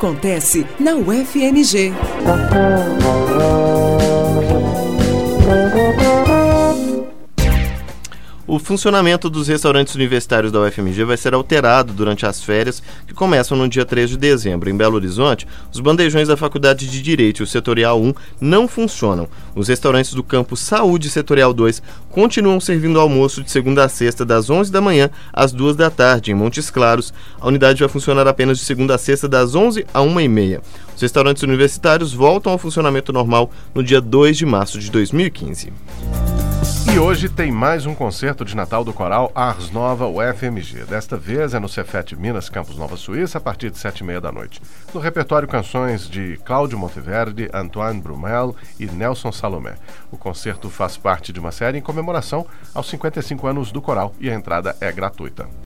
acontece na UFMG. O funcionamento dos restaurantes universitários da UFMG vai ser alterado durante as férias, que começam no dia 3 de dezembro. Em Belo Horizonte, os bandejões da Faculdade de Direito e o Setorial 1 não funcionam. Os restaurantes do campus Saúde Setorial 2 continuam servindo almoço de segunda a sexta, das 11 da manhã às 2 da tarde. Em Montes Claros, a unidade vai funcionar apenas de segunda a sexta, das 11 à 1h30. Os restaurantes universitários voltam ao funcionamento normal no dia 2 de março de 2015. E hoje tem mais um concerto de Natal do Coral Ars Nova UFMG. Desta vez é no Cefet Minas, Campus Nova Suíça, a partir de 7h30 da noite. No repertório, canções de Cláudio Monteverdi, Antoine Brumel e Nelson Salomé. O concerto faz parte de uma série em comemoração aos 55 anos do coral e a entrada é gratuita.